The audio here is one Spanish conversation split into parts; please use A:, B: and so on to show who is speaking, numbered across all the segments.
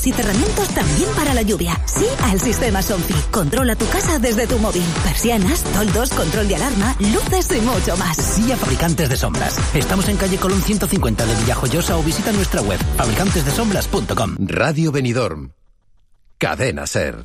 A: y cerramientos también para la lluvia. Sí al sistema Sompi. Controla tu casa desde tu móvil. Persianas, toldos, control de alarma, luces y mucho más.
B: Sí a Fabricantes de Sombras. Estamos en calle Colón 150 de Villajoyosa o visita nuestra web fabricantesdesombras.com.
C: Radio Benidorm. Cadena SER.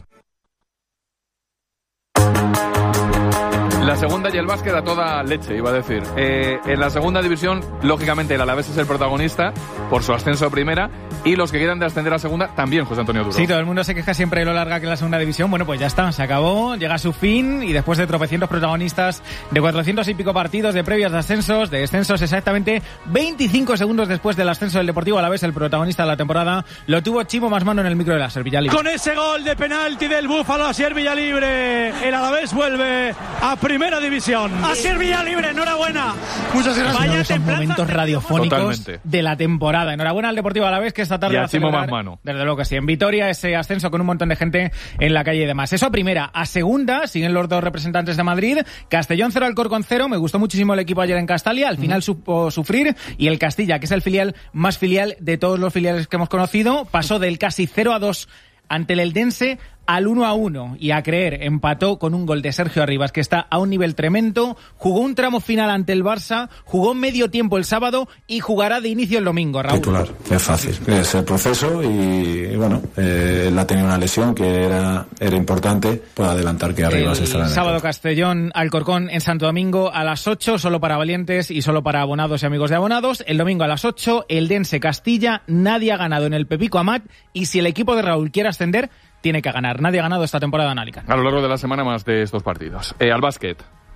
D: La segunda y el básquet a toda leche, iba a decir. En la segunda división, lógicamente, el Alavés es el protagonista por su ascenso a primera, y los que quieran de ascender a segunda también, José Antonio Duro.
E: Sí, todo el mundo se queja siempre de lo larga que es la segunda división. Bueno, pues ya está, se acabó, llega a su fin, y después de tropecientos protagonistas, de 400 y pico partidos, de previas de ascensos, de descensos, exactamente 25 segundos después del ascenso del Deportivo Alavés, el protagonista de la temporada, lo tuvo Chimo Masmano en el micro de la SER Villalibre.
F: Con ese gol de penalti del Búfalo a SER Villalibre, el Alavés vuelve a primera división. A SER Villalibre, enhorabuena.
E: Muchas gracias. Uno de esos momentos radiofónicos totalmente de la temporada. Enhorabuena al Deportivo Alavés, que esta tarde va a celebrar, desde luego que sí, en Vitoria, ese ascenso con un montón de gente en la calle y demás. Eso a primera. A segunda siguen los dos representantes de Madrid. Castellón 0, Alcorcón 0. Me gustó muchísimo el equipo ayer en Castalia. Al final supo sufrir. Y el Castilla, que es el filial más filial de todos los filiales que hemos conocido, pasó del casi 0-2 ante el Eldense al 1-1, y a creer, empató con un gol de Sergio Arribas, que está a un nivel tremendo, jugó un tramo final ante el Barça, jugó medio tiempo el sábado y jugará de inicio el domingo, Raúl.
G: Titular, es fácil, es el proceso, y bueno, él ha tenido una lesión que era importante, puede adelantar que Arribas estará en el
E: sábado
G: campo.
E: Castellón, Alcorcón en Santo Domingo a las 8, solo para valientes y solo para abonados y amigos de abonados. El domingo a las 8, Eldense Castilla, nadie ha ganado en el Pepico Amat, y si el equipo de Raúl quiere ascender, tiene que ganar. Nadie ha ganado esta temporada en Alicante.
D: A lo largo de la semana más de estos partidos. Al básquet.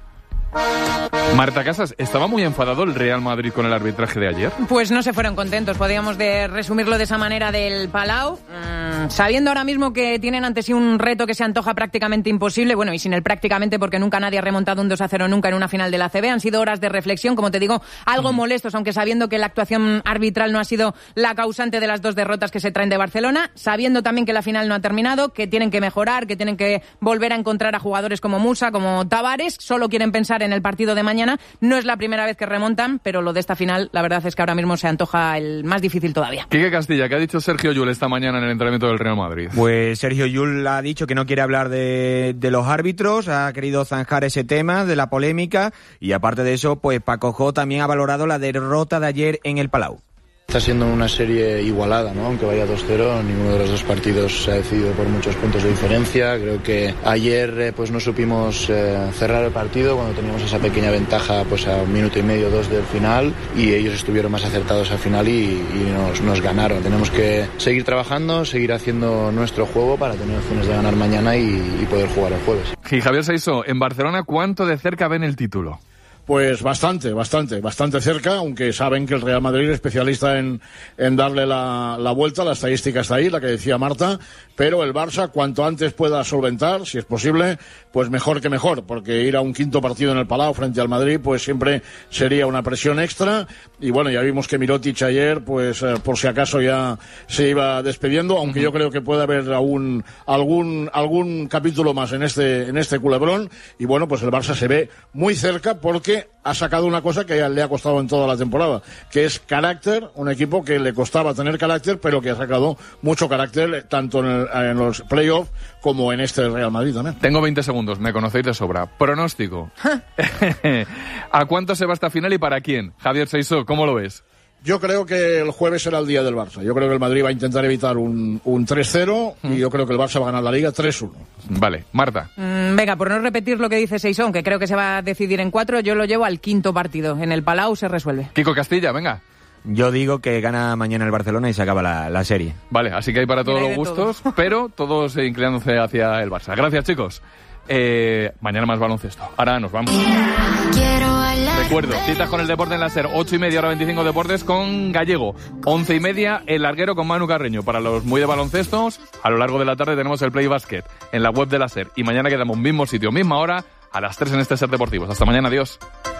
D: Marta Casas, ¿estaba muy enfadado el Real Madrid con el arbitraje de ayer?
H: Pues no se fueron contentos, podríamos resumirlo de esa manera del Palau, sabiendo ahora mismo que tienen ante sí un reto que se antoja prácticamente imposible, bueno, y sin el prácticamente, porque nunca nadie ha remontado un 2-0 nunca en una final de la ACB. Han sido horas de reflexión, como te digo, algo molestos, aunque sabiendo que la actuación arbitral no ha sido la causante de las dos derrotas que se traen de Barcelona, sabiendo también que la final no ha terminado, que tienen que mejorar, que tienen que volver a encontrar a jugadores como Musa, como Tavares, solo quieren pensar en el partido de mañana. No es la primera vez que remontan, pero lo de esta final, la verdad es que ahora mismo se antoja el más difícil todavía.
D: Quique Castilla, ¿qué ha dicho Sergio Llull esta mañana en el entrenamiento del Real Madrid?
I: Pues Sergio Llull ha dicho que no quiere hablar de los árbitros, ha querido zanjar ese tema de la polémica, y aparte de eso, pues Paco Jo también ha valorado la derrota de ayer en el Palau.
J: Está siendo una serie igualada, ¿no? Aunque vaya 2-0, ninguno de los dos partidos se ha decidido por muchos puntos de diferencia. Creo que ayer pues no supimos cerrar el partido cuando teníamos esa pequeña ventaja pues a 1,5 minutos, 2 del final, y ellos estuvieron más acertados al final y nos ganaron. Tenemos que seguir trabajando, seguir haciendo nuestro juego para tener opciones de ganar mañana y poder jugar el jueves.
D: Y Javier Saiso, en Barcelona, ¿cuánto de cerca ven el título?
K: Pues bastante cerca, aunque saben que el Real Madrid es especialista en darle la vuelta. La estadística está ahí, la que decía Marta, pero el Barça cuanto antes pueda solventar, si es posible, pues mejor que mejor, porque ir a un quinto partido en el Palau frente al Madrid pues siempre sería una presión extra. Y bueno, ya vimos que Mirotic ayer pues por si acaso ya se iba despidiendo, aunque yo creo que puede haber algún capítulo más en este culebrón. Y bueno, pues el Barça se ve muy cerca porque ha sacado una cosa que le ha costado en toda la temporada, que es carácter, un equipo que le costaba tener carácter, pero que ha sacado mucho carácter tanto en los playoffs como en este Real Madrid también.
D: Tengo 20 segundos, me conocéis de sobra. Pronóstico. ¿A cuánto se va esta final y para quién? Javier Saiso, ¿cómo lo ves?
K: Yo creo que el jueves será el día del Barça. Yo creo que el Madrid va a intentar evitar un 3-0 y yo creo que el Barça va a ganar la Liga 3-1.
D: Vale, Marta.
H: Venga, por no repetir lo que dice Seisón, que creo que se va a decidir en 4, yo lo llevo al quinto partido. En el Palau se resuelve.
D: Kiko Castilla, venga.
I: Yo digo que gana mañana el Barcelona y se acaba la serie.
D: Vale, así que hay para todos los gustos, pero todos inclinándose hacia el Barça. Gracias, chicos. Mañana más baloncesto. Ahora nos vamos. Recuerdo, citas con el deporte en la SER, 8:30, hora 25 deportes con Gallego, 11:30 el larguero con Manu Carreño. Para los muy de baloncestos, a lo largo de la tarde tenemos el Play Basket en la web de la SER. Y mañana quedamos mismo sitio, misma hora, a las 3 en este SER Deportivos. Hasta mañana, adiós.